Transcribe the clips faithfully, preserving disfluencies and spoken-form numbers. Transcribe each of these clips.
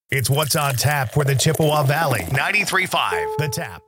It's What's on Tap for the Chippewa Valley. ninety-three point five The Tap.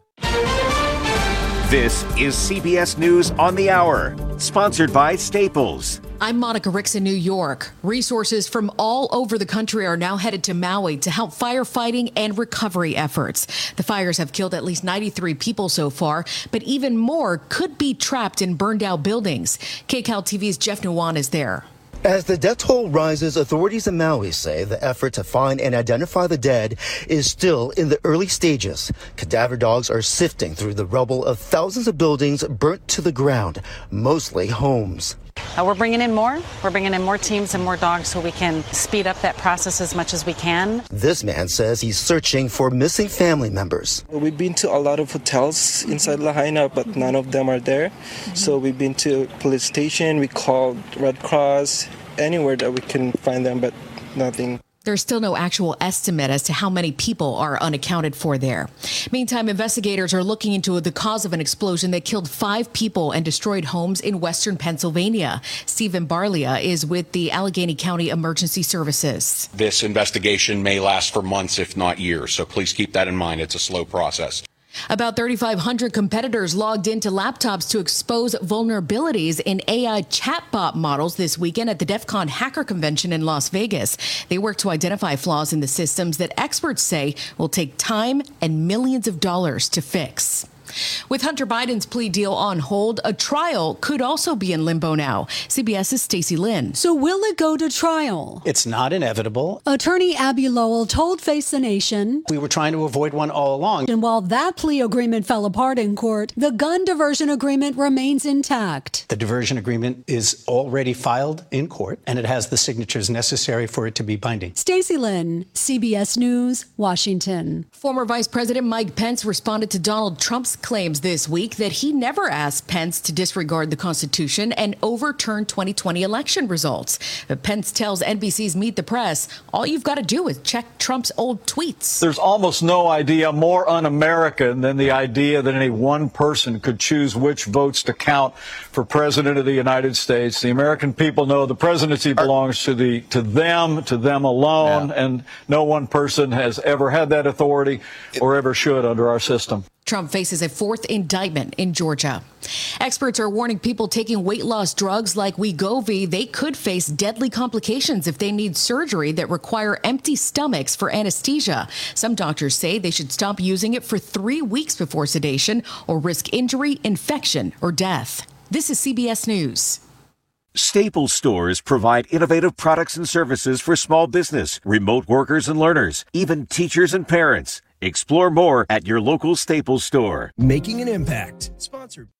This is C B S News on the Hour, sponsored by Staples. I'm Monica Ricks in New York. Resources from all over the country are now headed to Maui to help firefighting and recovery efforts. The fires have killed at least ninety-three people so far, but even more could be trapped in burned out buildings. K C A L T V's Jeff Nuwan is there. As the death toll rises, authorities in Maui say the effort to find and identify the dead is still in the early stages. Cadaver dogs are sifting through the rubble of thousands of buildings burnt to the ground, mostly homes. Uh, we're bringing in more. We're bringing in more teams and more dogs so we can speed up that process as much as we can. This man says he's searching for missing family members. We've been to a lot of hotels inside Lahaina, but none of them are there. Mm-hmm. So we've been to police station, we called Red Cross, anywhere that we can find them, but nothing. There's still no actual estimate as to how many people are unaccounted for there. Meantime, investigators are looking into the cause of an explosion that killed five people and destroyed homes in western Pennsylvania. Stephen Barlia is with the Allegheny County Emergency Services. This investigation may last for months, if not years, so please keep that in mind. It's a slow process. About thirty-five hundred competitors logged into laptops to expose vulnerabilities in A I chatbot models this weekend at the DEF CON Hacker Convention in Las Vegas. They work to identify flaws in the systems that experts say will take time and millions of dollars to fix. With Hunter Biden's plea deal on hold, a trial could also be in limbo now. CBS's Stacey Lynn. So will it go to trial? It's not inevitable. Attorney Abby Lowell told Face the Nation, "We were trying to avoid one all along." And while that plea agreement fell apart in court, the gun diversion agreement remains intact. The diversion agreement is already filed in court, and it has the signatures necessary for it to be binding. Stacey Lynn, C B S News, Washington. Former Vice President Mike Pence responded to Donald Trump's claims this week that he never asked Pence to disregard the Constitution and overturn twenty twenty election results. But Pence tells N B C's Meet the Press, all you've got to do is check Trump's old tweets. There's almost no idea more un-American than the idea that any one person could choose which votes to count for President of the United States. The American people know the presidency belongs to the to them, to them alone, yeah. And no one person has ever had that authority or ever should under our system. Trump faces a fourth indictment in Georgia. Experts are warning people taking weight loss drugs like Wegovy. They could face deadly complications if they need surgery that require empty stomachs for anesthesia. Some doctors say they should stop using it for three weeks before sedation or risk injury, infection, or death. This is C B S News. Staples stores provide innovative products and services for small business, remote workers and learners, even teachers and parents. Explore more at your local Staples store. Making an impact. Sponsored.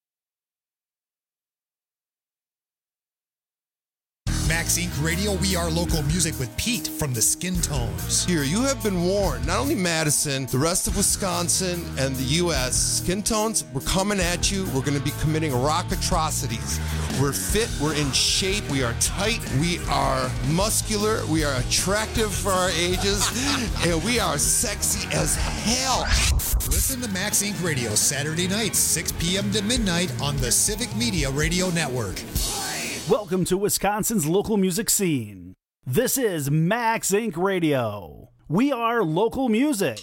Max Incorporated. Radio, we are local music with Pete from the Skin Tones. Here, you have been warned. Not only Madison, the rest of Wisconsin and the U S Skin Tones, we're coming at you. We're going to be committing rock atrocities. We're fit. We're in shape. We are tight. We are muscular. We are attractive for our ages. And we are sexy as hell. Listen to Max Incorporated. Radio Saturday nights, six p.m. to midnight on the Civic Media Radio Network. Welcome to Wisconsin's local music scene. This is Max Incorporated. Radio. We are local music.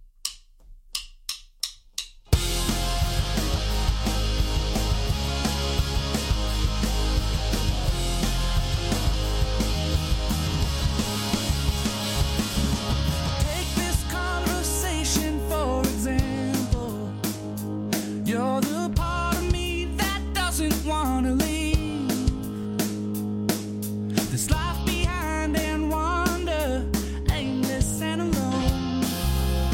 Take this conversation for example. You're the part of me that doesn't want to leave. This life behind and wander, aimless and alone.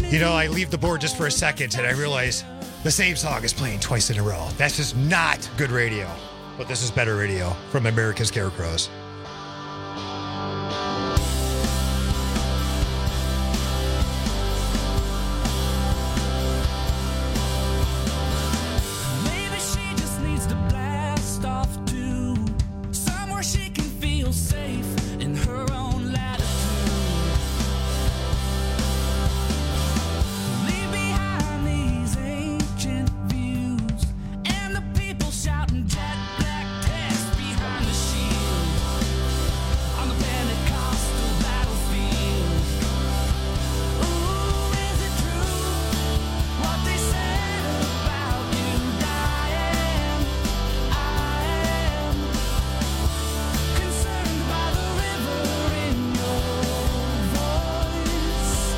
You know, I leave the board just for a second and I realize the same song is playing twice in a row. That's just not good radio. But this is better radio from American Scarecrows. Maybe she just needs to blast off to somewhere she can feel safe in her own latitude. Leave behind these ancient views and the people shouting jet black text behind the shield on the Pentecostal battlefield. Ooh, is it true what they said about you, Diane? I am concerned by the river in your voice.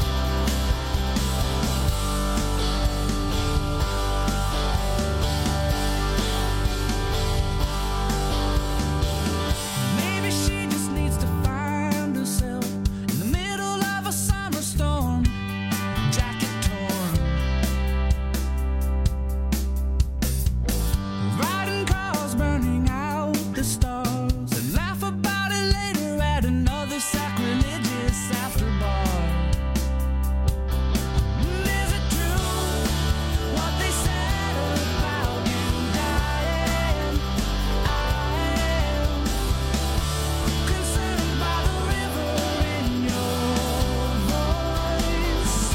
Maybe she just needs to find herself in the middle of a summer storm, jacket torn, riding cars burning out the stars, and laugh about it later at another sacrilegious after bar. Is it true what they said about you, Diane? I am concerned by the river in your voice.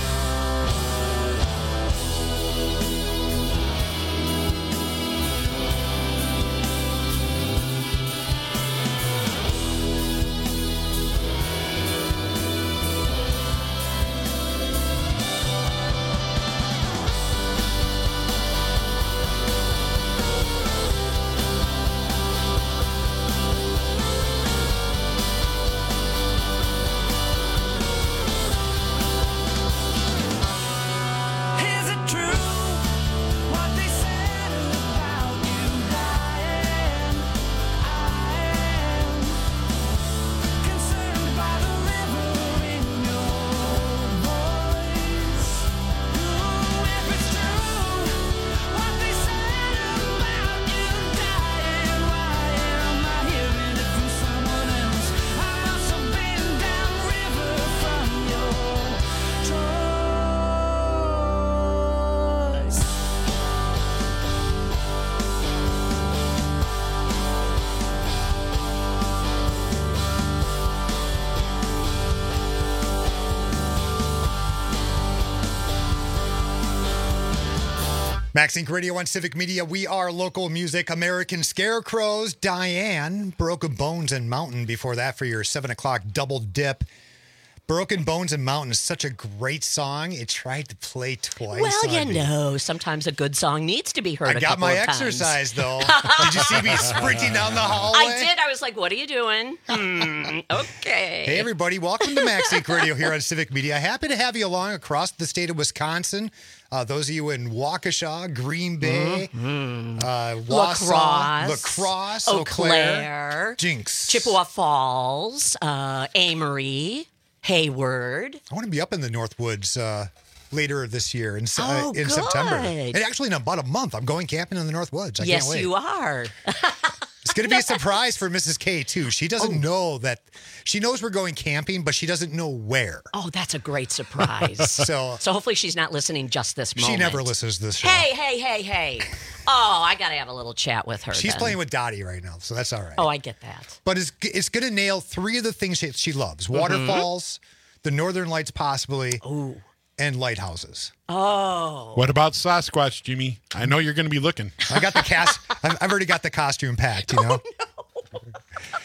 Is it true what they said about you, Diane? I am concerned by the river in your voice. Ooh, if it's true what they said about you, Diane, why am I hearing it from someone else? I must have been downriver from your choice. Max Inc Radio on Civic Media. We are local music. American Scarecrows. Diane. Broken Bones and Mountain before that for your seven o'clock double dip. Broken Bones and Mountain is such a great song. It tried to play twice. Well, you on me. know, sometimes a good song needs to be heard I a got couple my of times. exercise, though. Did you see me sprinting down the hallway? I did. I was like, what are you doing? Hmm, okay. Hey, everybody. Welcome to Max Inc Radio here on Civic Media. Happy to have you along across the state of Wisconsin. Uh, those of you in Waukesha, Green Bay, Mm-hmm. uh, Wausau, Lacrosse, Lacrosse, Eau Eau Claire, Claire, Jinx, Chippewa Falls, uh, Amory, Hayward. I want to be up in the Northwoods uh, later this year in, Se- Oh, uh, in September. good. And actually, in about a month, I'm going camping in the Northwoods. I yes, can't wait. you are. It's going to be a surprise for Missus K, too. She doesn't know that. She knows we're going camping, but she doesn't know where. Oh, that's a great surprise. So, so hopefully she's not listening just this moment. she never listens to this show. Hey, hey, hey, hey. Oh, I got to have a little chat with her. She's then. playing with Dottie right now, so that's all right. Oh, I get that. But it's, it's going to nail three of the things she, she loves. Waterfalls, the Northern Lights possibly, Ooh. and lighthouses. Oh. What about Sasquatch, Jimmy? I know you're going to be looking. I got the cast. I've I've already got the costume packed, you know? Oh, no.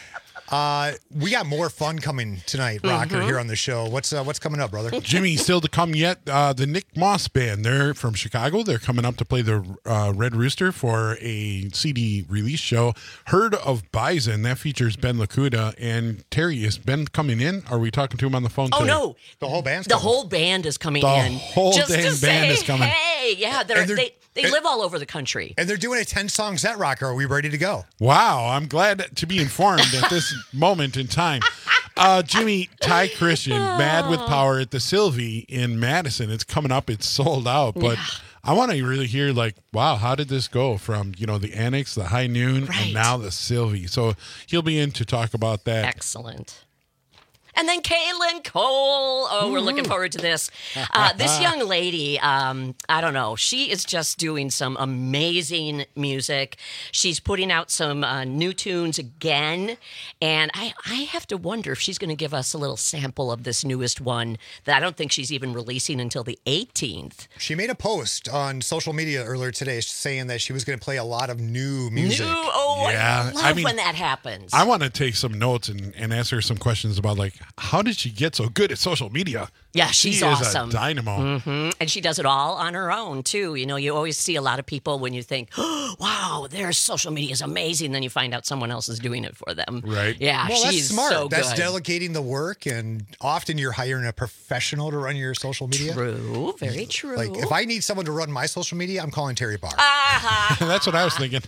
Uh, we got more fun coming tonight, Rocker, Mhm. here on the show. What's uh, what's coming up, brother? Jimmy, still to come yet. Uh, the Nick Moss Band, they're from Chicago. They're coming up to play the uh, Red Rooster for a C D release show. Herd of Bison, that features Ben Lakuda and Terry. Is Ben coming in? Are we talking to him on the phone Oh, today? no. The whole band's The coming. whole band is coming The in. whole just dang to band say, is coming. Hey, yeah, they're, And they're- they They live all over the country. And they're doing a ten-song set rocker. Are we ready to go? Wow, I'm glad to be informed at this moment in time. Uh, Jimmy, Ty Christian, Mad with Power at the Sylvie in Madison. It's coming up. It's sold out. But Yeah. I want to really hear, like, wow, how did this go from, you know, the Annex, the High Noon, Right. and now the Sylvie? So he'll be in to talk about that. Excellent. And then Kaylin Cole. Oh, we're looking forward to this. Uh, this young lady, um, I don't know, she is just doing some amazing music. She's putting out some uh, new tunes again. And I, I have to wonder if she's going to give us a little sample of this newest one that I don't think she's even releasing until the eighteenth. She made a post on social media earlier today saying that she was going to play a lot of new music. New, oh, Yeah, I love I mean, when that happens. I want to take some notes and, and ask her some questions about, like, how did she get so good at social media? Yeah, she's she awesome. Is a dynamo. hmm And she does it all on her own, too. You know, you always see a lot of people when you think, oh, wow, their social media is amazing. Then you find out someone else is doing it for them. Right. Yeah, Well, she's that's smart. so That's good. delegating the work, and often you're hiring a professional to run your social media. True, very true. Like, if I need someone to run my social media, I'm calling Terry Barr. Uh-huh. That's what I was thinking.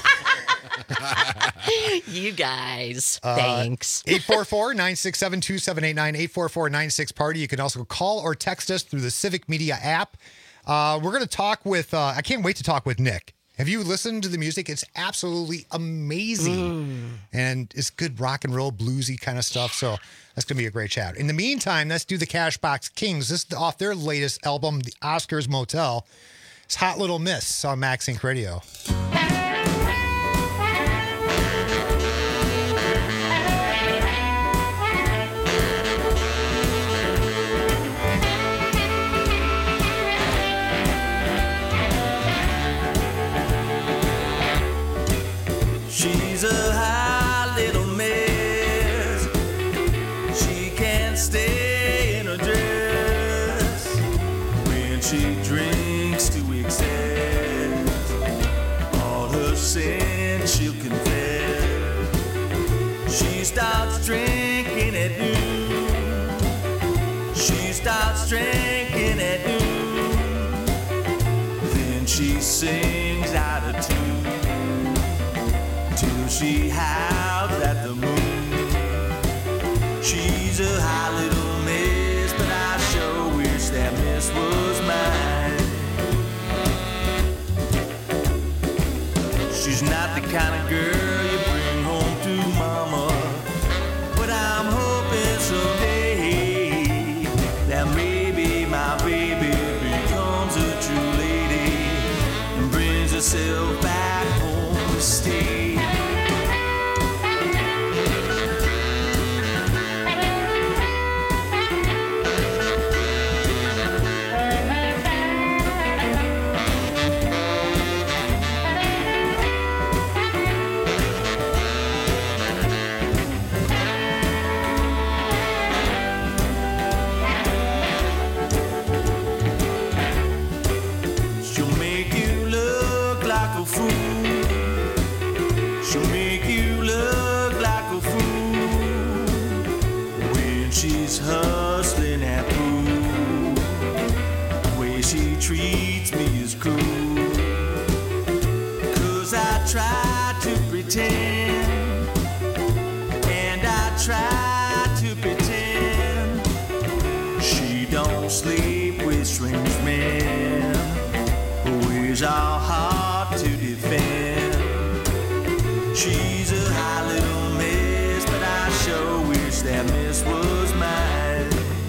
You guys, Uh, thanks. eight four four, nine six seven, two seven eight nine, eight four four, nine six party. You can also call or text us through the Civic Media app. Uh, we're going to talk with, uh, I can't wait to talk with Nick. Have you listened to the music? It's absolutely amazing. And it's good rock and roll, bluesy kind of stuff. So that's going to be a great chat. In the meantime, let's do the Cashbox Kings. This is off their latest album, The Oscars Motel. It's Hot Little Miss on Max Inc Radio. She's a high little miss. She can't stay in her dress when she drinks to excess. All her sins she'll confess. She starts drinking at noon. She starts drinking at noon. Then she sings out of tune till she howls at the moon. She's a high little miss, but I sure wish that miss was mine. She's not the kind of girl you bring home to mama, but I'm hoping someday that maybe my baby becomes a true lady and brings herself back home to stay. She'll make you look like a fool. She'll make you look like a fool when she's hustling at pool. The way she treats me is cruel. 'Cause I try to pretend, and I try to pretend she don't sleep with strange men. Ways are hard to defend. She's a high little miss, but I sure wish that miss was mine.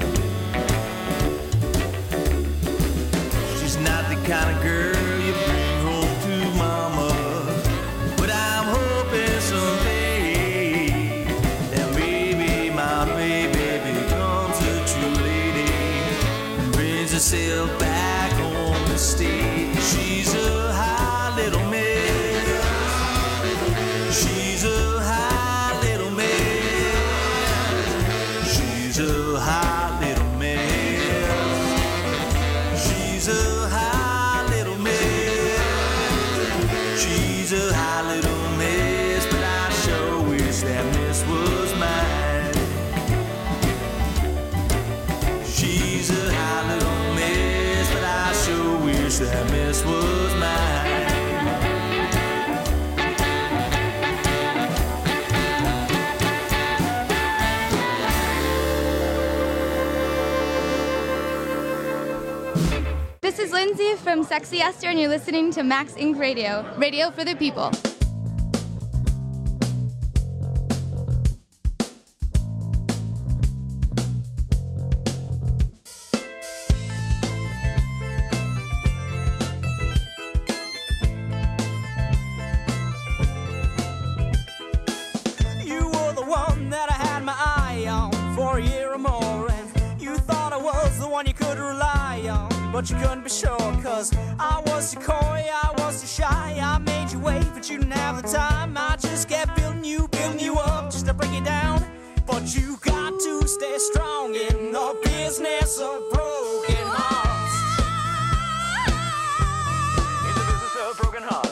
She's not the kind of girl you bring home to mama, but I'm hoping someday that maybe my baby becomes a true lady and brings herself back home to stay. She's a high little miss. She's a high little miss. She's a high little miss. She's a high little miss. She's a high little miss, but I sure wish that miss was mine. She's a high little miss, but I sure wish that miss was mine. This is Lindsay from Sexy Esther, and you're listening to Max Incorporated. Radio. Radio for the people. You were the one that I had my eye on for a year or more, and you thought I was the one you could rely on, but you couldn't be sure, cause I was too coy, I was too shy, I made you wait, but you didn't have the time. I just kept building you, building you up just to break you down, but you got to stay strong in the business of broken hearts. In the business of broken hearts.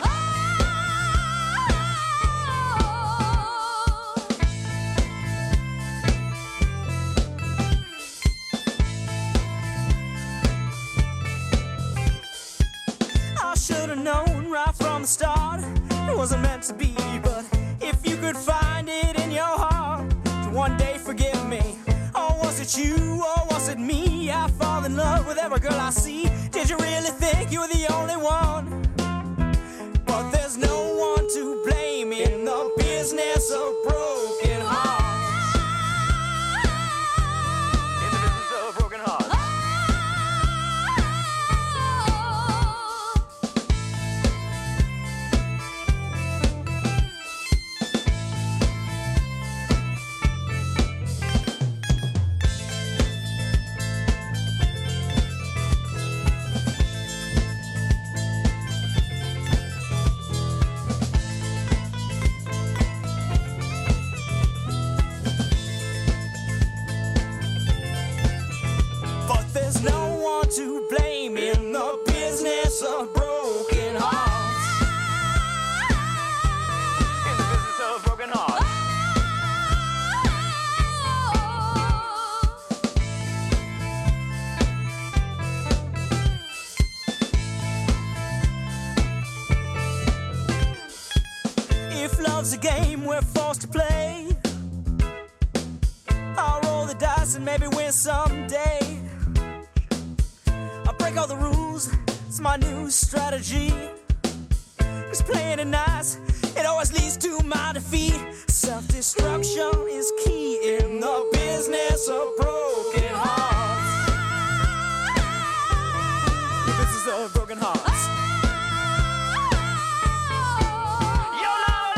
I should have known right from the start it wasn't meant to be, but if you could find it in your heart to one day forgive me, or was it you, or was it me? I fall in love with every girl I see. Did you really think you were the only one? But there's no one to blame in the business of broken hearts. In the business of broken hearts. But there's no one to blame in the business of broken hearts. In the business of broken hearts. If love's a game we're forced to play, I'll roll the dice and maybe win someday. I'll break all the rules, it's my new strategy. Cause playing it nice, it always leads to my defeat. Self-destruction is key in the business of broken hearts. The business of broken hearts. You're not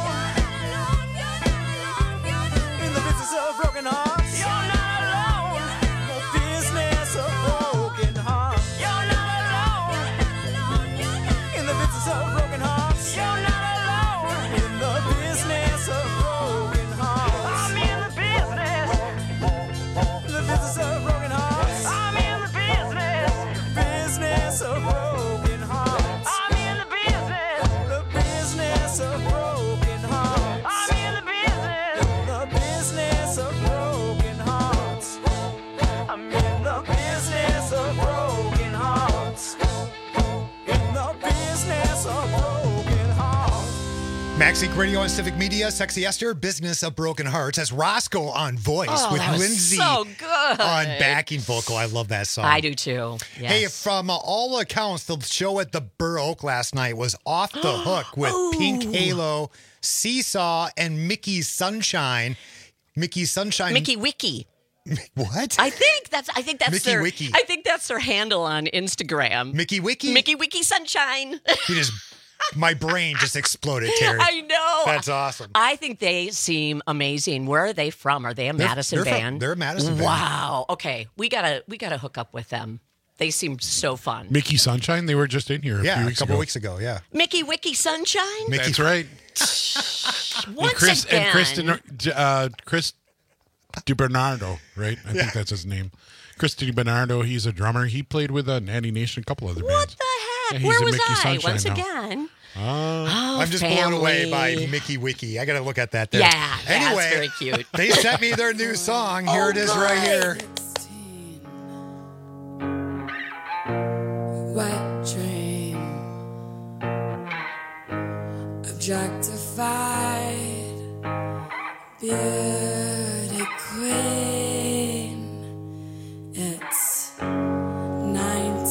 alone. In the business of broken hearts. You're not alone. The business of broken hearts. You're not alone. In the business of broken hearts. You're not alone. In the business of broken hearts. I'm in the business. The business of broken hearts. I'm in the business. Business of broken hearts. I'm in the business. The business of broken hearts. I'm in the business. The business of broken hearts. I'm in the business of broken hearts. In the business of broken hearts. Max Inc Radio on Civic Media, Sexy Esther, Business of Broken Hearts. That's Roscoe on voice Oh, with that was Lindsay so good. on backing vocal. I love that song. I do too. Yes. Hey, from uh, all accounts, the show at the Burr Oak last night was off the hook with Pink Halo, Seesaw, and Mickey Sunshine. Mickey Sunshine. Mickey Wiki. What? I think that's. I think that's Mickey their. Wiki. I think that's their handle on Instagram. Mickey Wiki. Mickey Wiki Sunshine. You just, my brain just exploded, Terry. I know. That's awesome. I think they seem amazing. Where are they from? Are they a They're- Madison they're from- band? they're a Madison band. Wow. Okay, we gotta we gotta hook up with them. They seem so fun. Mickey Sunshine, they were just in here a Yeah, few a weeks couple ago. weeks ago. Yeah. Mickey Wiki Sunshine. That's right. Once and Chris again. and Kristen, uh, Chris DiBernardo, right? I think that's his name. Chris DiBernardo. He's a drummer. He played with uh, Natty Nation, a couple other bands. What the Yeah, heck? he's Where in was Mickey I? Sunshine Once now. again. Uh, Oh, I'm just blown away by family. Mickey Wiki. I got to look at that there. Yeah, yeah, it's Anyway, very cute. they sent me their new song. Here Oh, it is right here. Wet dream, objectified beauty queen. It's nineteen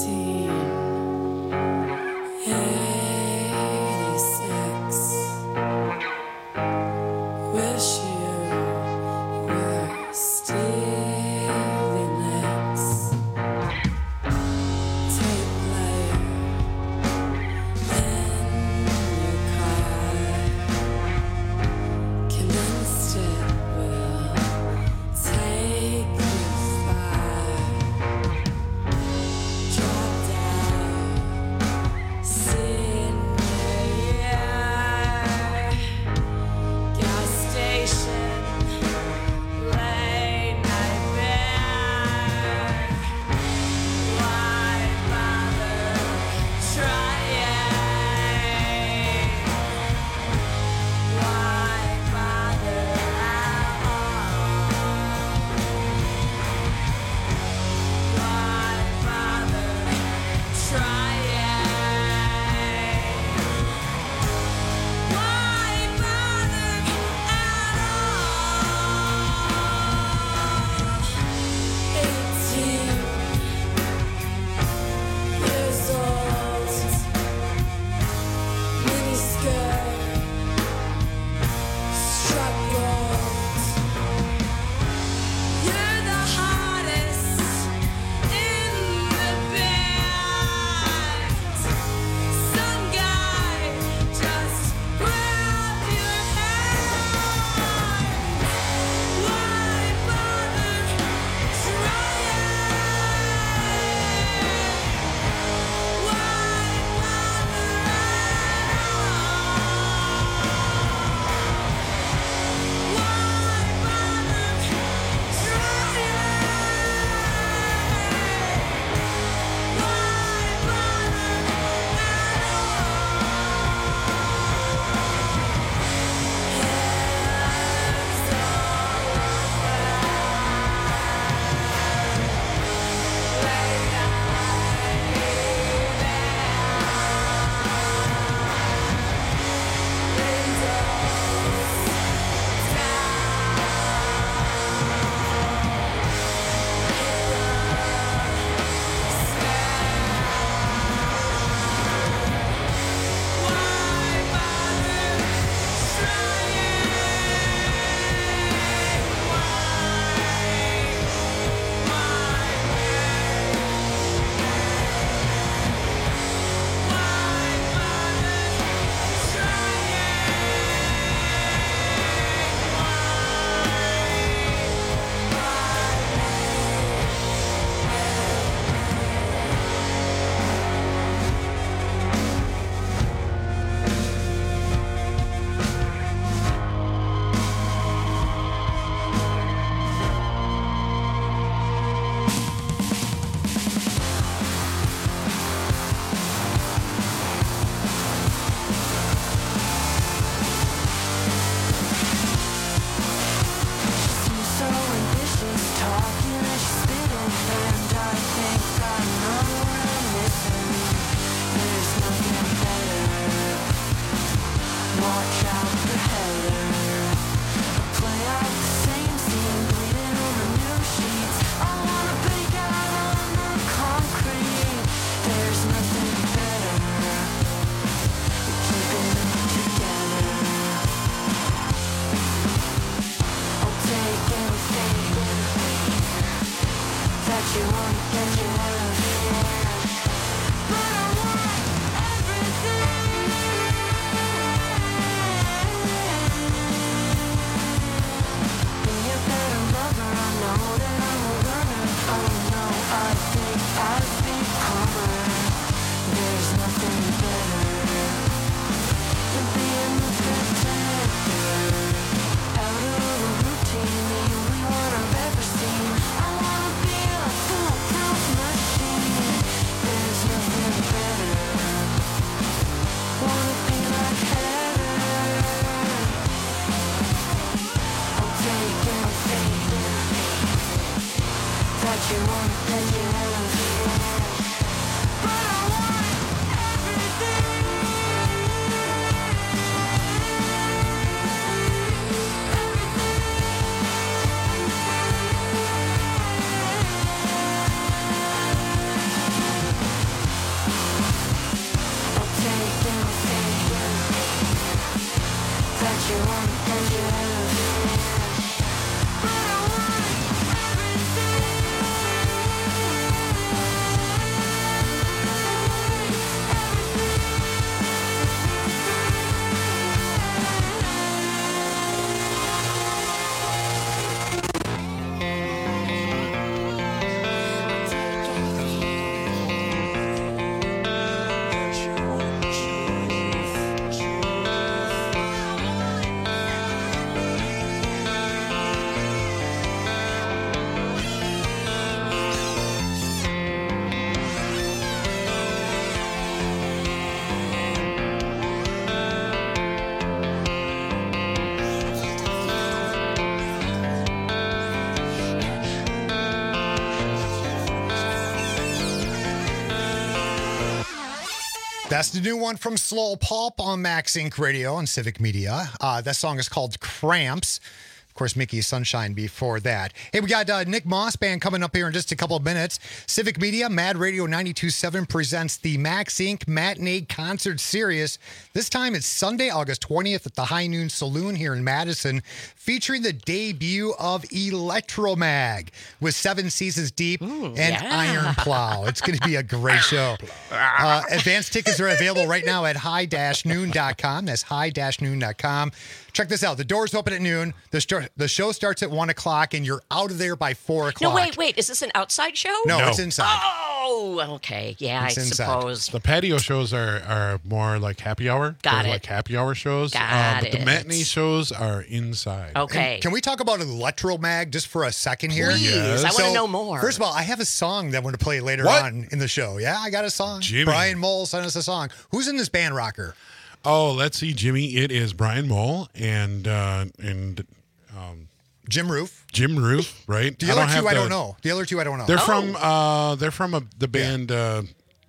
That's the new one from Slow Pulp on Max Inc Radio and Civic Media. Uh, that song is called Cramps. Of course, Mickey Sunshine before that. Hey, we got uh, Nick Moss Band coming up here in just a couple of minutes. Civic Media, Mad Radio ninety-two point seven presents the Max Inc Matinee Concert Series. This time it's Sunday, August twentieth at the High Noon Saloon here in Madison, featuring the debut of Electromag with Seven Seasons Deep Ooh, and yeah. Iron Plow. It's going to be a great show. Uh, advanced tickets are available right now at high dash noon dot com. That's high dash noon dot com. Check this out. The doors open at noon. The, st- the show starts at one o'clock, and you're out of there by four o'clock. No, wait, wait. Is this an outside show? No, No. it's inside. Oh, okay. Yeah, It's I inside. suppose. The patio shows are, are more like happy hour. Got They're it. Like happy hour shows. Got uh, but it. the matinee shows are inside. Okay. And can we talk about Electromag just for a second here? Please. Yes. I wanna know more. First of all, I have a song that I'm going to play later What? on in the show. Yeah, I got a song. Jimmy. Brian Mole sent us a song. Who's in this band rocker? Oh, let's see, Jimmy. It is Brian Mole and uh, and um, Jim Roof. Jim Roof, right? The other have two I the- don't know. The other two I don't know. They're Oh. from uh, they're from a, the band. Uh,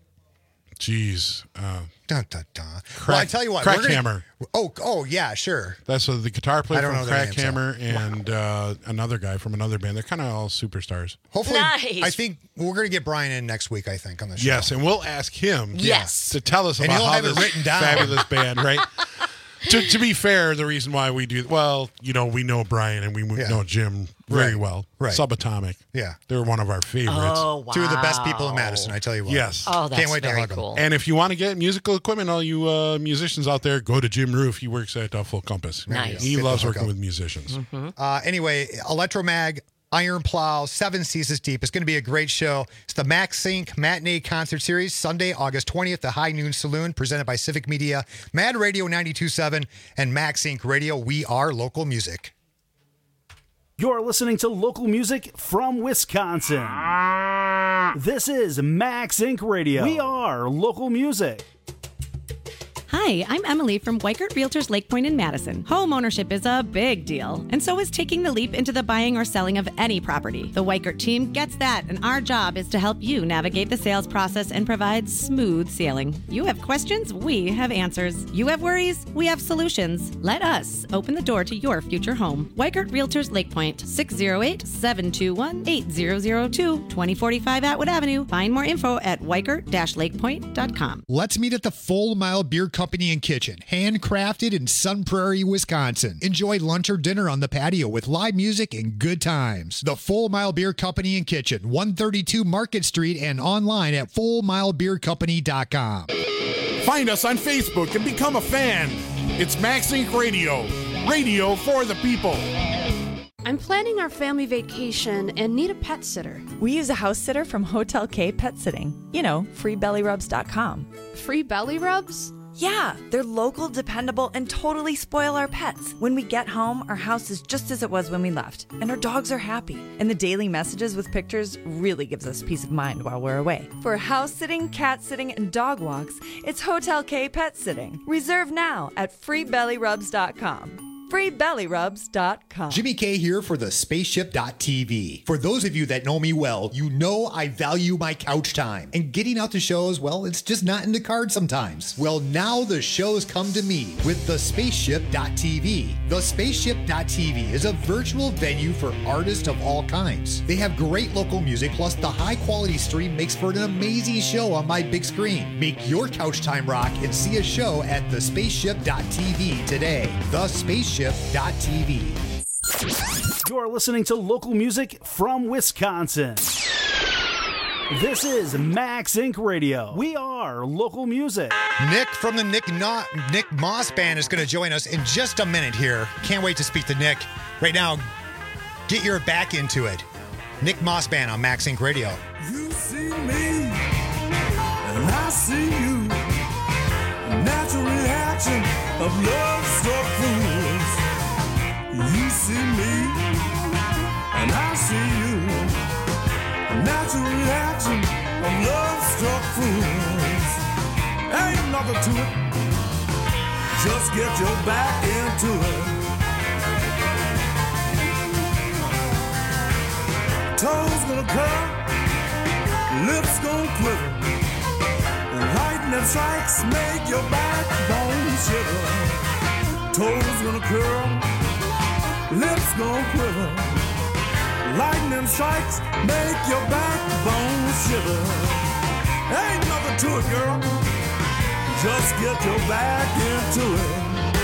geez, uh, Dun, dun, dun. Crack, Well, I tell you what, we're gonna- Crackhammer. Oh, oh yeah, sure. That's uh, the guitar player I don't from know their names, Crackhammer and uh, another guy from another band. They're kind of all superstars. Hopefully, Nice. I think we're going to get Brian in next week. I think on the show. Yes, and we'll ask him. Yes. to tell us And about he'll how have it this written down. fabulous band, right? to, to be fair, the reason why we do well, you know, we know Brian and we Yeah. know Jim very Right. well. Right. Subatomic. Yeah. They're one of our favorites. Oh, wow. Two of the best people in Madison. I tell you what. Yes. Oh, that's Can't wait to very hug 'em. cool. And if you want to get musical equipment, all you uh, musicians out there, go to Jim Roof. He works at uh, Full Compass. Nice. He Get the loves hook working up. with musicians. Uh, anyway, Electromag, Iron Plow, Seven Seasons Deep. It's going to be a great show. It's the Max Inc Matinee Concert Series, Sunday, August twentieth, the High Noon Saloon, presented by Civic Media, Mad Radio ninety-two point seven, and Max Inc Radio. We are local music. You're listening to local music from Wisconsin. This is Max Inc Radio. We are local music. Hi, I'm Emily from Weikert Realtors Lake Point in Madison. Home ownership is a big deal, and so is taking the leap into the buying or selling of any property. The Weikert team gets that, and our job is to help you navigate the sales process and provide smooth sailing. You have questions, we have answers. You have worries, we have solutions. Let us open the door to your future home. Weikert Realtors Lake Point, six oh eight, seven two one, eight zero zero two, twenty forty-five Atwood Avenue. Find more info at weikert dash lakepoint dot com. Let's meet at the Full Mile Beer Company Company and Kitchen, handcrafted in Sun Prairie, Wisconsin. Enjoy lunch or dinner on the patio with live music and good times. The Full Mile Beer Company and Kitchen, one thirty-two Market Street, and online at full mile beer company dot com. Find us on Facebook and become a fan. It's Max Inc Radio, radio for the people. I'm planning our family vacation and need a pet sitter. We use a house sitter from Hotel K Pet Sitting. You know, free belly rubs dot com. Free belly rubs? Yeah, they're local, dependable, and totally spoil our pets. When we get home, our house is just as it was when we left, and our dogs are happy. And the daily messages with pictures really gives us peace of mind while we're away. For house sitting, cat sitting, and dog walks, it's Hotel K Pet Sitting. Reserve now at free belly rubs dot com. free belly rubs dot com. Jimmy K here for the spaceship dot t v. For those of you that know me well, you know I value my couch time. And getting out to shows, well, it's just not in the cards sometimes. Well, now the shows come to me with the spaceship dot t v. The spaceship dot t v is a virtual venue for artists of all kinds. They have great local music, plus the high quality stream makes for an amazing show on my big screen. Make your couch time rock and see a show at the spaceship dot t v today. The spaceship dot t v. You're listening to local music from Wisconsin. This is Max Incorporated. Radio. We are local music. Nick from the Nick, no- Nick Moss Band is going to join us in just a minute here. Can't wait to speak to Nick. Right now, get your back into it. Nick Moss Band on Max Incorporated. Radio. You see me, and I see you. Natural reaction of love struck fools. You see me, and I see you. Natural reaction of love struck fools. Ain't nothing to it. Just get your back into it. Toes gonna curl, lips gonna quiver. Lightning strikes make your backbone shiver. Toes gonna curl, lips gonna quiver. Lightning strikes make your backbone shiver. Ain't nothing to it, girl. Just get your back into it.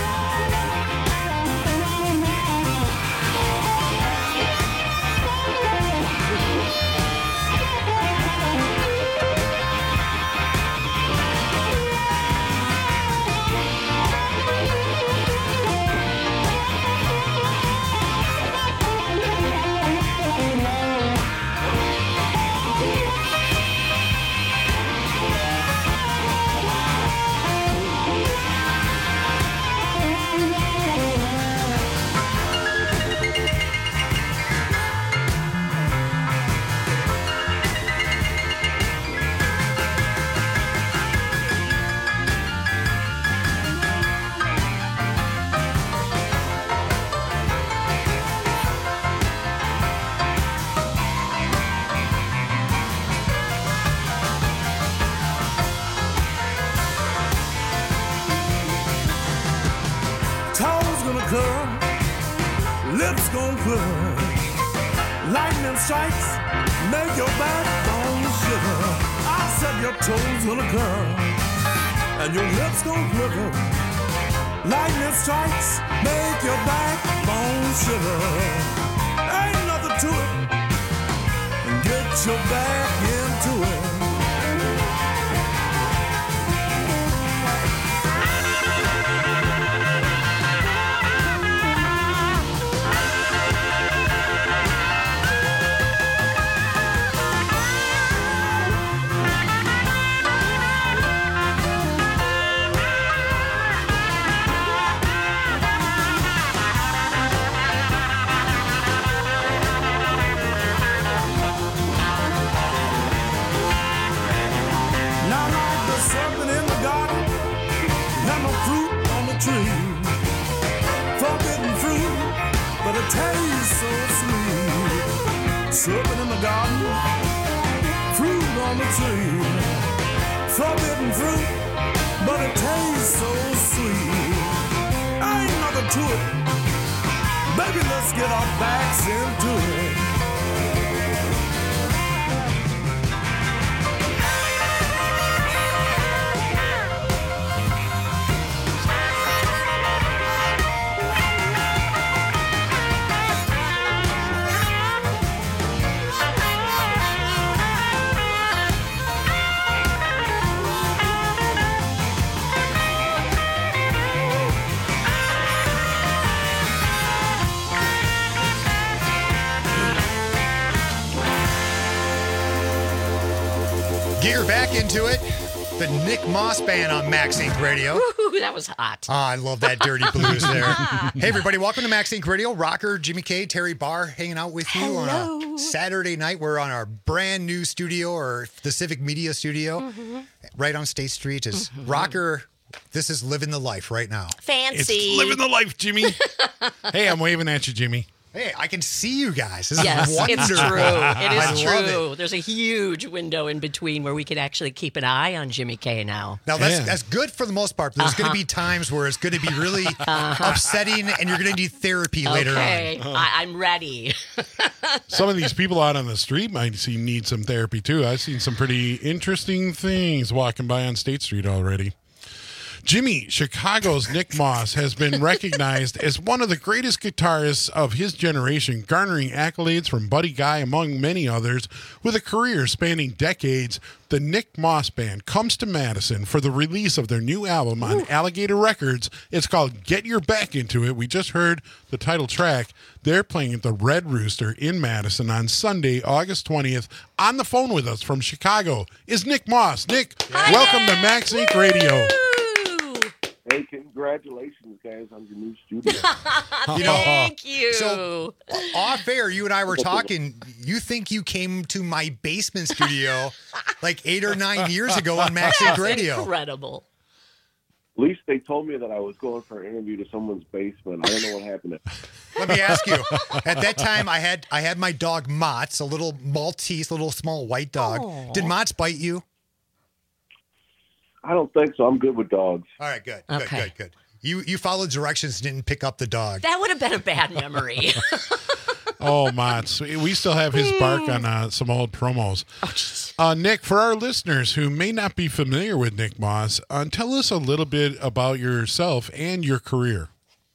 Lips gon' quiver. Lightning strikes make your backbone shiver. I said your toes gonna curl and your lips gon' quiver. Lightning strikes make your backbone shiver. Ain't nothing to it. And get your back into it. Tastes so sweet. Serpent in the garden, fruit on the tree. Forbidden fruit, but it tastes so sweet. Ain't nothing to it. Baby, let's get our backs into it. Get your back into it. The Nick Moss Band on Max Inc Radio. Woo, that was hot. Oh, I love that dirty blues there. Hey, everybody, welcome to Max Inc Radio. Rocker, Jimmy K, Terry Barr hanging out with you Hello. on a Saturday night. We're on our brand new studio, or the Civic Media Studio, Mm-hmm. right on State Street. Is Rocker, this is living the life right now. Fancy. It's living the life, Jimmy. Hey, I'm waving at you, Jimmy. Hey, I can see you guys. This Yes, is wonderful. it's true. It I is love true. it. There's a huge window in between where we could actually keep an eye on Jimmy K now. Now, that's Yeah. that's good for the most part, but there's going Uh-huh. to be times where it's going to be really upsetting and you're going to need therapy later Okay, on. I, I'm ready. Some of these people out on the street might see need some therapy too. I've seen some pretty interesting things walking by on State Street already. Jimmy, Chicago's Nick Moss, has been recognized as one of the greatest guitarists of his generation, garnering accolades from Buddy Guy, among many others. With a career spanning decades, the Nick Moss Band comes to Madison for the release of their new album on Alligator Records. It's called Get Your Back Into It. We just heard the title track. They're playing at the Red Rooster in Madison on Sunday, August twentieth. On the phone with us from Chicago is Nick Moss. Nick, welcome to Max Inc Radio. Hey, congratulations, guys, on your new studio. You know, Thank you. So, off air, you and I were talking. You think you came to my basement studio like eight or nine years ago on Max Inc Radio. Incredible. At least they told me that I was going for an interview to someone's basement. I don't know what happened. Let me ask you. At that time, I had I had my dog Mott's, a little Maltese, little small white dog. Aw. Did Mott's bite you? I don't think so. I'm good with dogs. All right, good, good, Okay. good, good. You you followed directions, didn't pick up the dog. That would have been a bad memory. Oh, Mats, we still have his bark on uh, some old promos. Uh, Nick, for our listeners who may not be familiar with Nick Moss, uh, tell us a little bit about yourself and your career.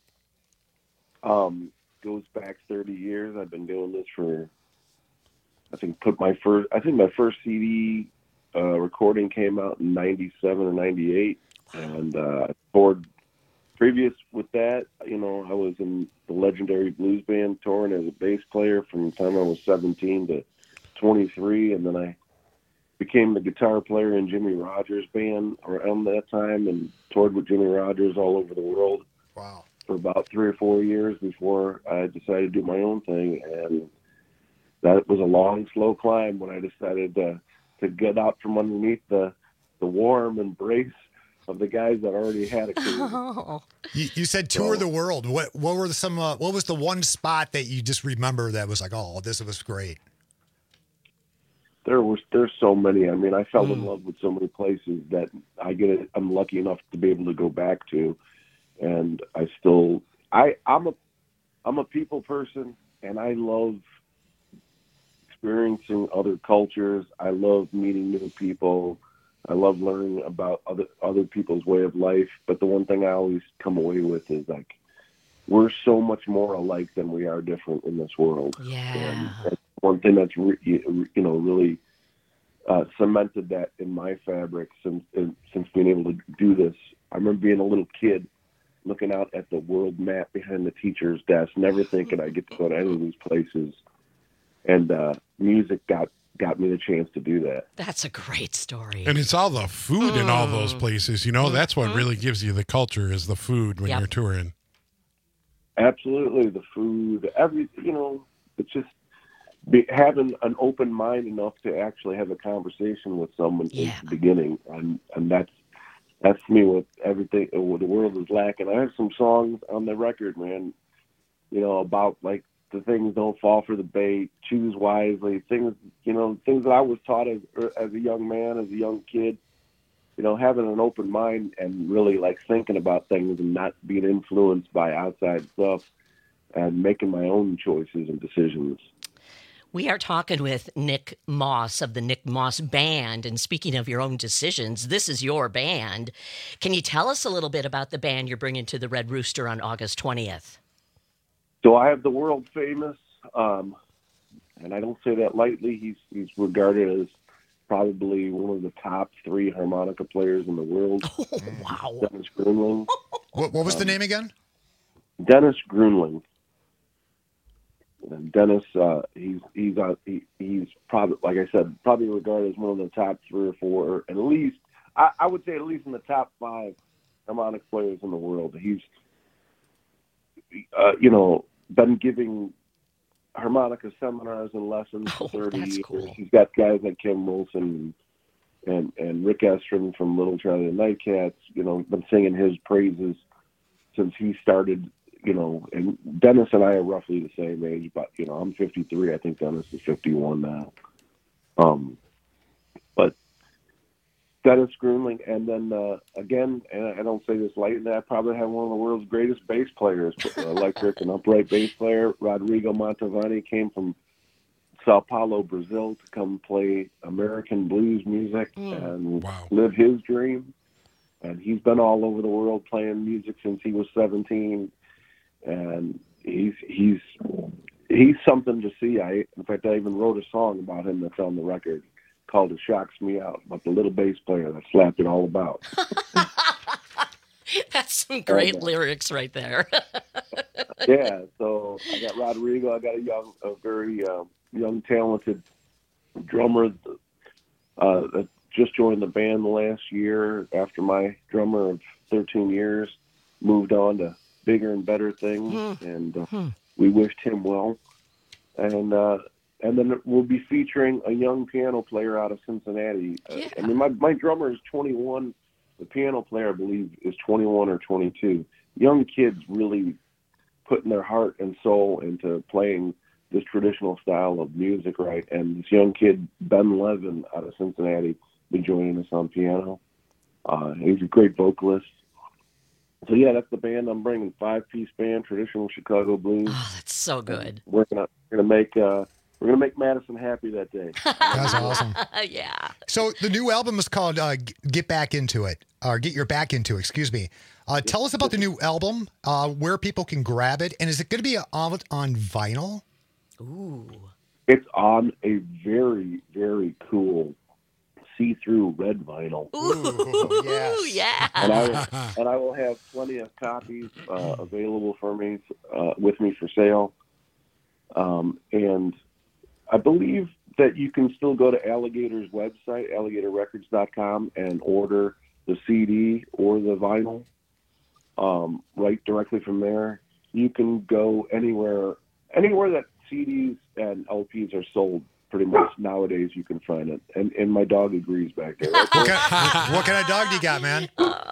Um, goes back thirty years. I've been doing this for, I think, put my first, I think my first C D uh, recording came out in ninety-seven or ninety-eight. And uh, for previous with that, you know, I was in the legendary blues band touring as a bass player from the time I was seventeen to twenty-three. And then I became the guitar player in Jimmy Rogers' band around that time and toured with Jimmy Rogers all over the world. Wow. For about three or four years before I decided to do my own thing. And that was a long, slow climb when I decided to, to get out from underneath the, the warm embrace of the guys that already had a career. Oh. You, you said tour the world. What what were some? Uh, what was the one spot that you just remember that was like, oh, this was great? There was there's so many. I mean, I fell in love with so many places that I get it, I'm lucky enough to be able to go back to, and I still I I'm a I'm a people person, and I love experiencing other cultures. I love meeting new people. I love learning about other other people's way of life. But the one thing I always come away with is like we're so much more alike than we are different in this world. Yeah. And that's one thing that's re- you know really uh, cemented that in my fabric since since being able to do this. I remember being a little kid looking out at the world map behind the teacher's desk, never thinking I'd get to go to any of these places. And uh, music got got me the chance to do that. That's a great story. And it's all the food in all those places. You know, that's what Mhm. really gives you the culture is the food when Yep. you're touring. Absolutely, the food, every you know, it's just be, having an open mind enough to actually have a conversation with someone Yeah. since the beginning, and and that's that's me with everything. What the world is lacking. I have some songs on the record, man. You know about like the things don't fall for the bait, choose wisely. Things you know things that I was taught as as a young man, as a young kid. You know, having an open mind and really like thinking about things and not being influenced by outside stuff and making my own choices and decisions. We are talking with Nick Moss of the Nick Moss Band. And speaking of your own decisions, this is your band. Can you tell us a little bit about the band you're bringing to the Red Rooster on August twentieth? So I have the world famous, um, and I don't say that lightly. He's he's regarded as probably one of the top three harmonica players in the world. Oh, wow. Dennis Grunling. What, what was the name again? Dennis Grunling. And Dennis, uh, he's he's uh, he, he's probably, like I said, probably regarded as one of the top three or four, at least I, I would say at least in the top five harmonic players in the world. He's uh, you know been giving harmonica seminars and lessons for thirty years. Cool. He's got guys like Kim Wilson and and Rick Estrin from Little Charlie and the Nightcats. You know, been singing his praises since he started. You know, and Dennis and I are roughly the same age, but you know, I'm fifty-three. I think Dennis is fifty-one now. Um, but Dennis Grunling, and then uh, again, and I don't say this lightly, I probably have one of the world's greatest bass players, electric and upright bass player. Rodrigo Montavani came from Sao Paulo, Brazil, to come play American blues music mm. and wow. live his dream. And he's been all over the world playing music since he was seventeen. And he's he's he's something to see. I in fact I even wrote a song about him that's on the record called "It Shocks Me Out," about the little bass player that slapped it all about. That's some great and, uh, lyrics right there. Yeah, so I got Rodrigo. I got a young, a very uh, young, talented drummer uh, that just joined the band the last year. After my drummer of thirteen years moved on to bigger and better things, mm. and uh, hmm. we wished him well. And uh, and then we'll be featuring a young piano player out of Cincinnati. Yeah. Uh, I mean, my, my drummer is twenty-one. The piano player, I believe, is twenty-one or twenty-two. Young kids really putting their heart and soul into playing this traditional style of music, right? And this young kid, Ben Levin, out of Cincinnati, will be joining us on piano. Uh, he's a great vocalist. So yeah, that's the band I'm bringing. Five-piece band, traditional Chicago blues. Oh, that's so good. We're gonna we're gonna make uh, we're gonna make Madison happy that day. That's awesome. Yeah. So the new album is called uh, "Get Back Into It," or "Get Your Back Into." Excuse me. Uh, tell us about the new album, uh, where people can grab it, and is it going to be on on vinyl? Ooh. It's on a very very cool see-through red vinyl. Ooh, yes. Yeah. And I will, and I will have plenty of copies uh, available for me uh, with me for sale. Um, and I believe that you can still go to Alligator's website, alligator records dot com, and order the C D or the vinyl um, right directly from there. You can go anywhere, anywhere that C Ds and L Ps are sold. Pretty much nowadays you can find it, and and my dog agrees back there. what, kind, what kind of dog do you got, man?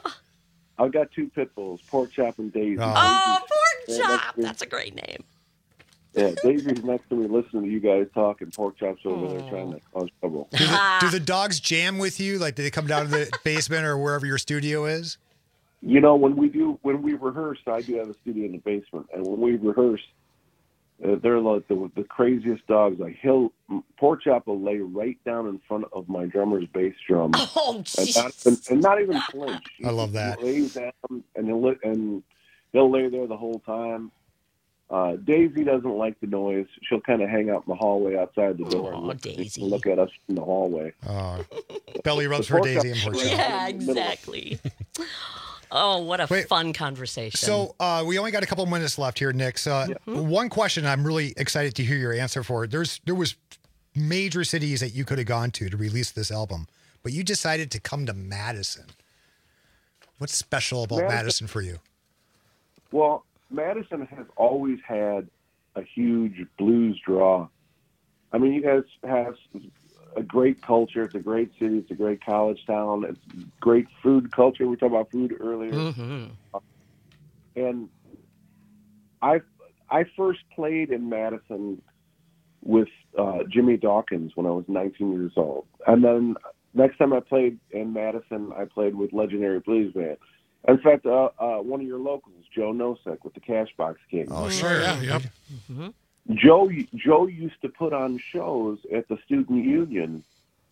I've got two pit bulls, Pork Chop and Daisy. Oh, oh Pork Chop! That's a great name. Yeah, Daisy's next to me listening to you guys talk, and Pork Chop's over there trying to cause trouble. Do the, do the dogs jam with you? Like, do they come down to the basement or wherever your studio is? You know, when we do when we rehearse, I do have a studio in the basement, and when we rehearse. Uh, they're like the, the craziest dogs. Like he'll Pork Chop will lay right down in front of my drummer's bass drum, oh, and, not even, and not even flinch. I love that. He lays down and he'll and he'll lay there the whole time. Uh, Daisy doesn't like the noise. She'll kind of hang out in the hallway outside the door oh, and look, Daisy. look at us in the hallway. Oh, belly rubs for Daisy and Pork Chop. Yeah, exactly. Oh, what a Wait, fun conversation. So uh, we only got a couple minutes left here, Nick. So uh, yeah. one question I'm really excited to hear your answer for. There's There was major cities that you could have gone to to release this album, but you decided to come to Madison. What's special about Madison, Madison for you? Well, Madison has always had a huge blues draw. I mean, you guys have a great culture. It's a great city. It's a great college town. It's great food culture. We talked about food earlier. Mm-hmm. And I I first played in Madison with uh, Jimmy Dawkins when I was nineteen years old. And then next time I played in Madison, I played with Legendary Blues Band. In fact, uh, uh, one of your locals, Joe Nosek with the Cashbox King. Oh, sure. Yeah, yep. Mm-hmm. Joe Joe used to put on shows at the Student Union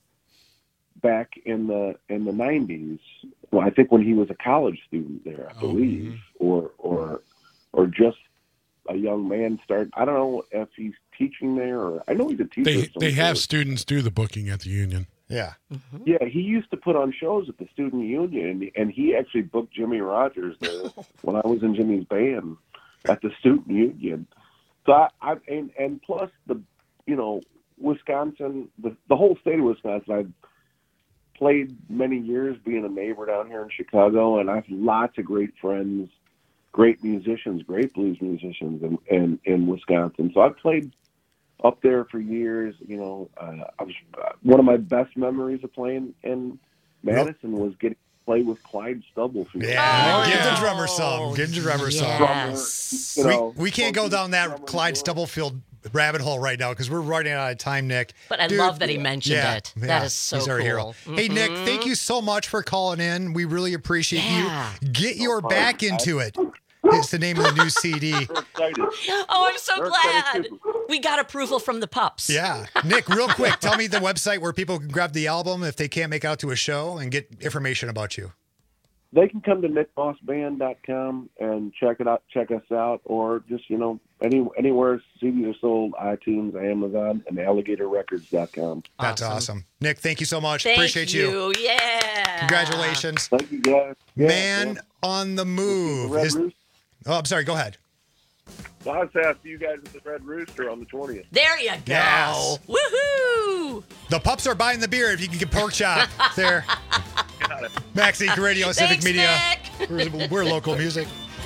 back in the in the nineties. Well, I think when he was a college student there, I believe, oh, mm-hmm. or or or just a young man. Start. I don't know if he's teaching there, or I know he's a teacher. They they have students do the booking at the Union. Yeah, mm-hmm. yeah. He used to put on shows at the Student Union, and he actually booked Jimmy Rogers there when I was in Jimmy's band at the Student Union. So I, I and, and plus the, you know, Wisconsin, the, the whole state of Wisconsin, I've played many years being a neighbor down here in Chicago, and I have lots of great friends, great musicians, great blues musicians in, in, in Wisconsin. So I've played up there for years. You know, uh, I was uh, one of my best memories of playing in Madison was getting to play with Clyde Stubblefield. Yeah, Oh, give yeah. the drummer some. Give the drummer Yes. some. You know, we, we can't go down that Clyde Stubblefield rabbit hole right now because we're running out of time, Nick. But I Dude, love that he mentioned yeah, it. yeah, That is so he's our cool. hero. Hey, Nick, Mhm. thank you so much for calling in. We really appreciate Yeah. you. Get your back into it. It's the name of the new C D. Oh, I'm so glad. We got approval from the pups. Yeah. Nick, real quick, tell me the website where people can grab the album if they can't make out to a show and get information about you. They can come to nick moss band dot com and check it out, check us out, or just, you know, any anywhere C Ds are sold, iTunes, Amazon, and alligator records dot com. That's awesome. Nick, thank you so much. Thank Appreciate you. you. Yeah. Congratulations. Thank you, guys. Yeah, Man yeah. on the move. Red Is- Rooster? oh, I'm sorry. Go ahead. Well, I was asking you guys at the Red Rooster on the twentieth. There you go. Yes. Woohoo! The pups are buying the beer if you can get pork chop there. Max Inc Radio, Civic Thanks, Media. Nick. We're, we're local music.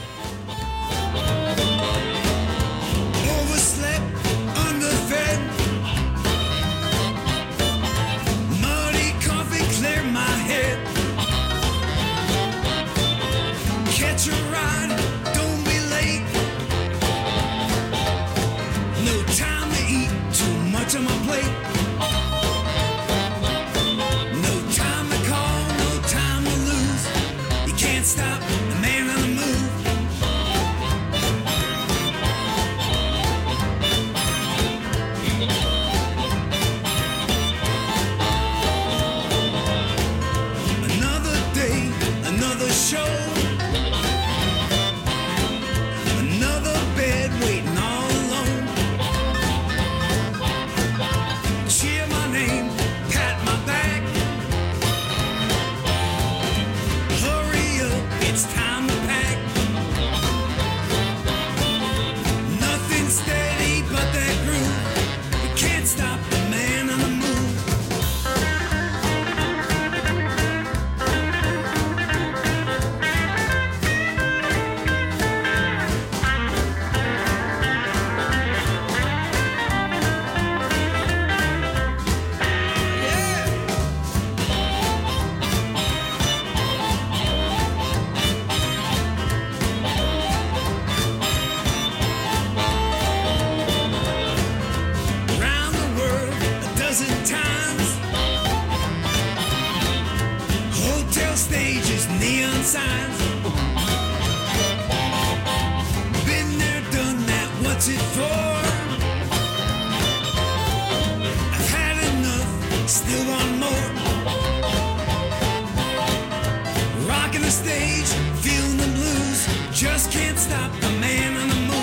Overslept, underfed. Muddy coffee clear my head. Catch a ride, don't be late. No time to eat, too much on my plate. No time to call, no time to lose. You can't stop the man on the move. Another day, another show. Another bed waiting all alone. Cheer my name, pat my back. Hurry up, it's time to pack. Nothing steady but that groove. You can't stop the man on the move. Around the world a dozen times. Hotel stages, neon signs. Been there, done that, what's it for? I've had enough, still want more. Rocking the stage, feeling the blues. Just can't stop the man on the move.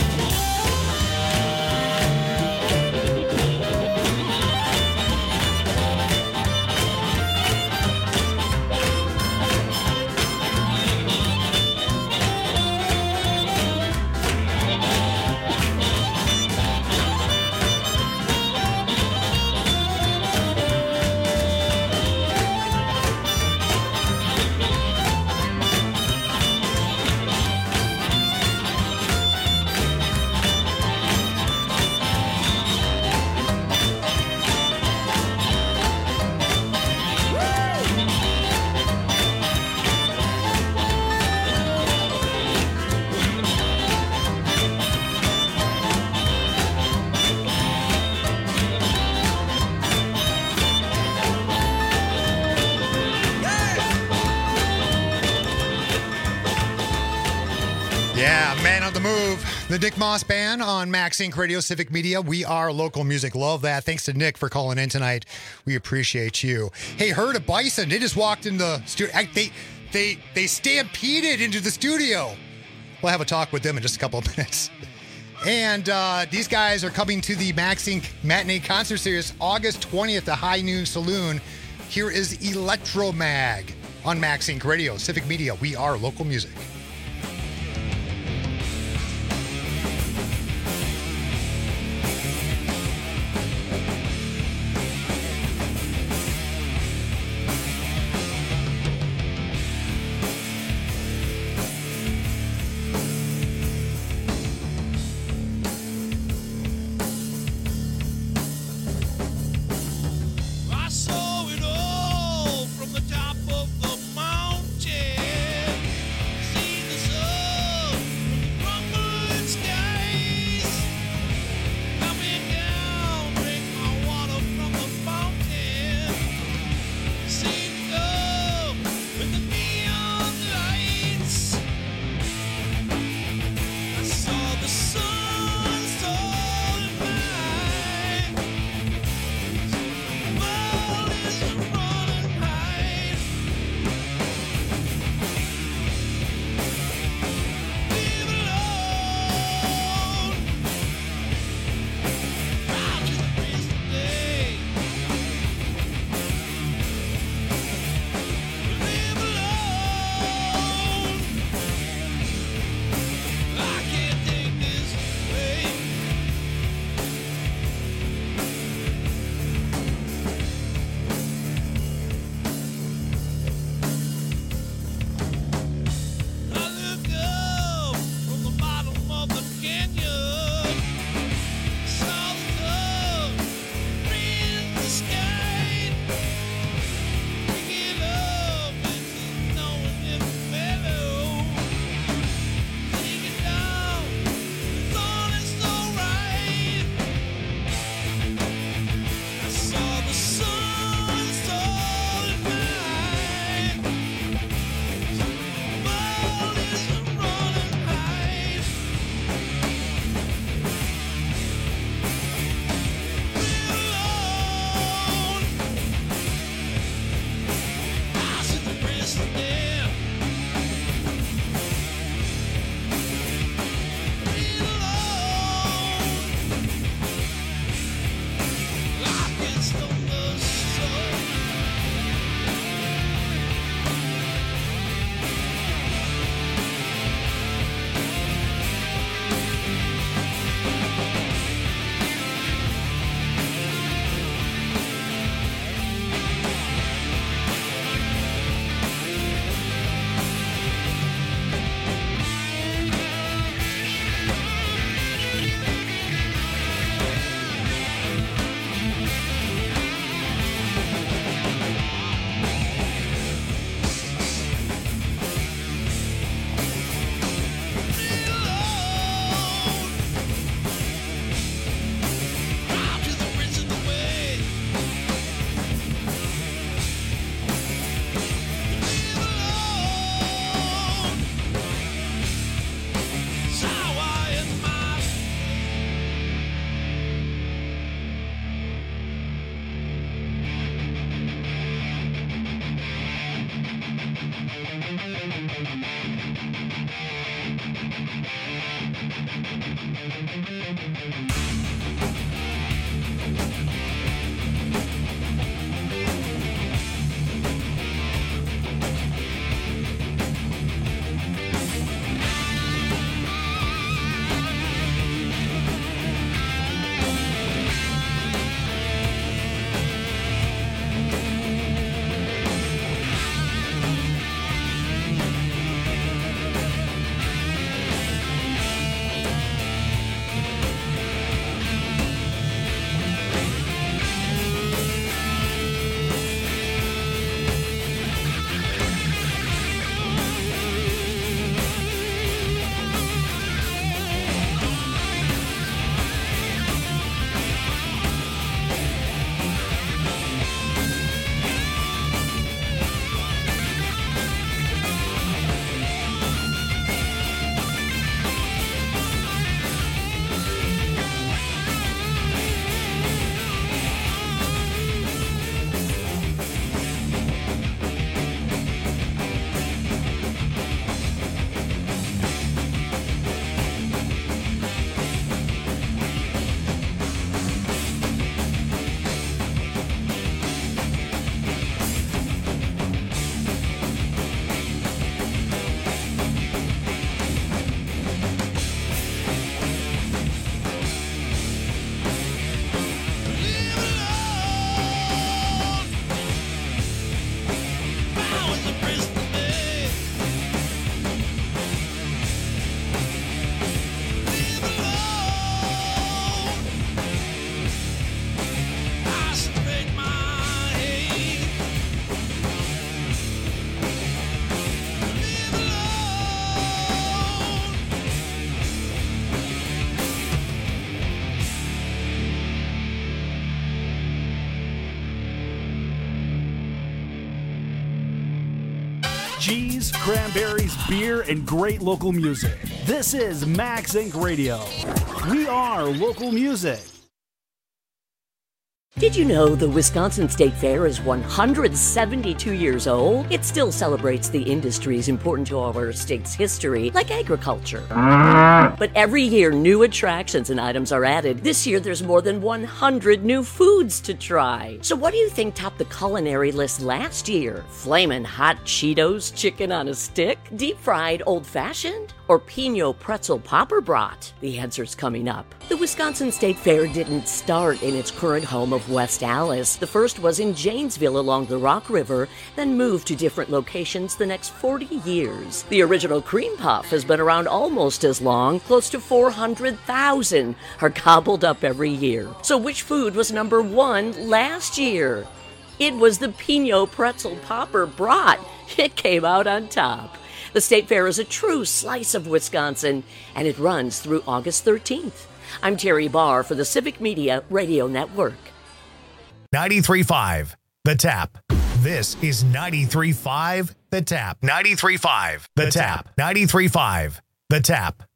Yeah, Man on the Move. The Nick Moss Band on Max Inc Radio, Civic Media. We are local music. Love that. Thanks to Nick for calling in tonight. We appreciate you. Hey, Herd of Bison. They just walked in the studio. They, they, they stampeded into the studio. We'll have a talk with them in just a couple of minutes. And uh, these guys are coming to the Max Inc Matinee Concert Series August twentieth at High Noon Saloon. Here is Electromag on Max Inc Radio, Civic Media. We are local music. cheese, cranberries, beer, and great local music. This is Max Inc Radio. We are local music. Did you know the Wisconsin State Fair is one hundred seventy-two years old? It still celebrates the industries important to our state's history, like agriculture. But every year, new attractions and items are added. This year, there's more than one hundred new foods to try. So what do you think topped the culinary list last year? Flamin' hot Cheetos chicken on a stick? Deep-fried old-fashioned? Or Pinot pretzel popper brat? The answer's coming up. The Wisconsin State Fair didn't start in its current home of West Allis. The first was in Janesville along the Rock River, then moved to different locations the next forty years. The original cream puff has been around almost as long. Close to four hundred thousand are gobbled up every year. So which food was number one last year? It was the Pinot pretzel popper brat. It came out on top. The State Fair is a true slice of Wisconsin, and it runs through August thirteenth. I'm Terry Barr for the Civic Media Radio Network. ninety-three point five The Tap. This is ninety-three point five The Tap. ninety-three point five The Tap. ninety-three point five The Tap.